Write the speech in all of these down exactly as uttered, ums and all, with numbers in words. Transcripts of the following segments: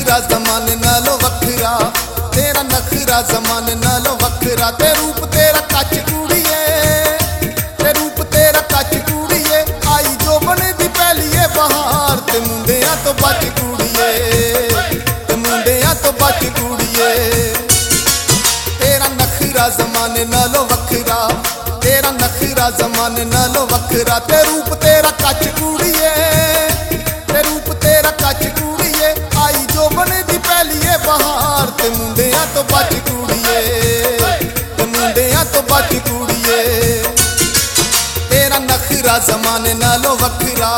नखरा जमाने नालों वखरा, तेरा नखरा जमाने नालों वखरा। ते रूप तेरा कच कुड़िए, ते रूप तेरा कच कुड़िए, आई जो बने दी पहलीए बहार। ते मुंडिया तो बच कुड़िए, ते मुंडिया तो बच कुड़िए। तेरा नखरा जमाने नालों वखरा, तेरा नखरा जमाने नालों वखरा। ते रूप तेरा कच कुड़िए, ते रूप तेरा कच कुड़िए, आई जो बने दी पहलीए बहार। ते मुंडिया तो बच कुड़िए, ते मुंडिया तो बच कुड़िए। तेरा नखरा जमाने नालों वखरा।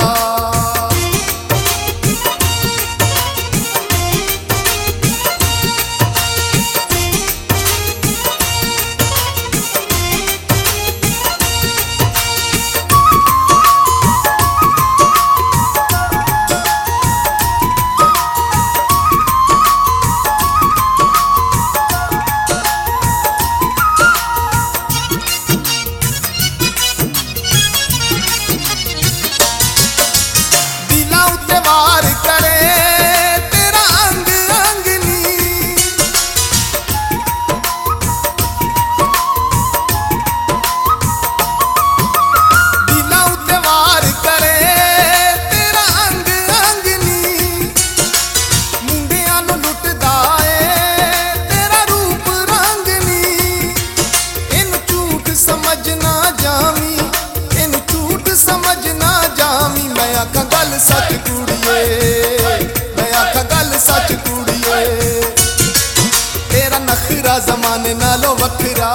सच कुड़िए, मैं आखा गल सच कुड़िए। तेरा नखरा जमाने नालों वखरा।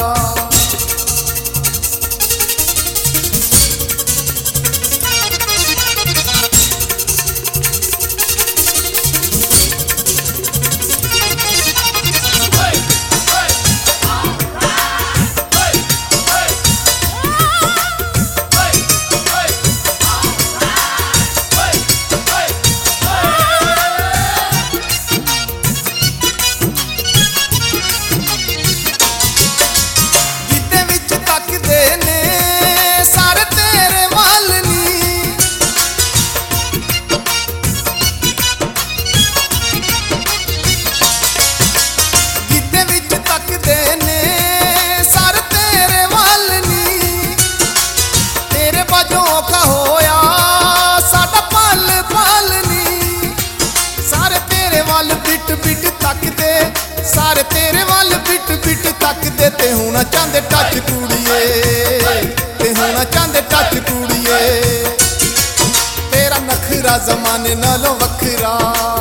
सारे तेरे वाल बिट बिट तकदे, ते होना चाहते टच कुड़िए, ते होना चाहते टच कुड़िए। तेरा नखरा जमाने नालों वखरा।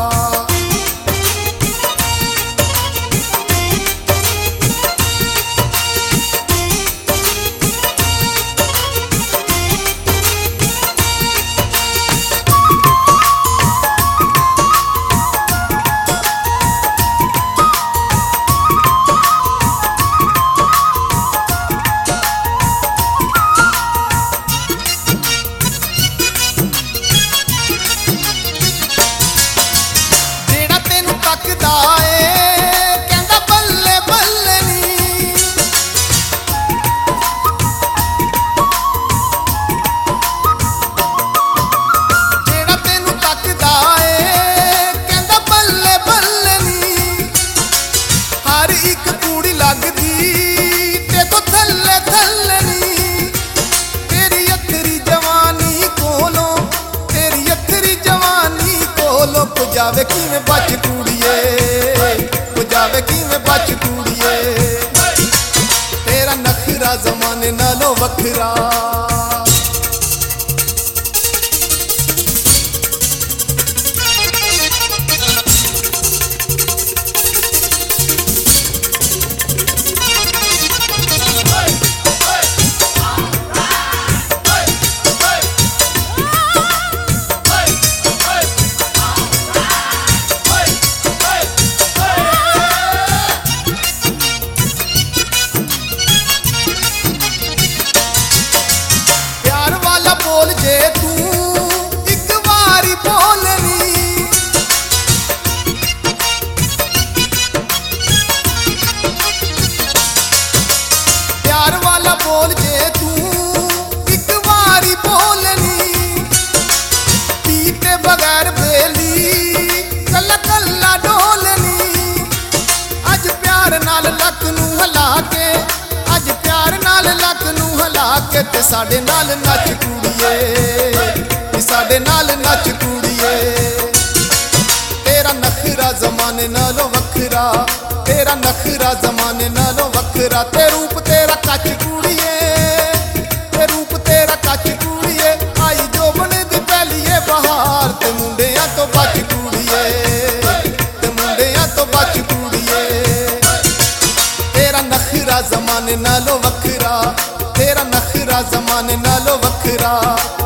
जावे की में बच कुड़िए, जावे की में बच कुड़िए। तेरा नखरा जमाने नालों वखरा। के ते साडे नाल नच कुड़िए, नी साडे नाल नच कुड़िए। तेरा नखरा जमाने नालों वखरा, तेरा नखरा जमाने नालों वखरा, ते रूप तेरा कच कुड़िए, ते रूप तेरा कच कुड़िए। आई जोबन दी पहलीए बहार, ते मुंडियां तो बच कुड़िए, ते मुंडियां तो बच कुड़िए। तेरा नखरा जमाने नालों वखरा, तेरा नखरा जमाने नालों वखरा।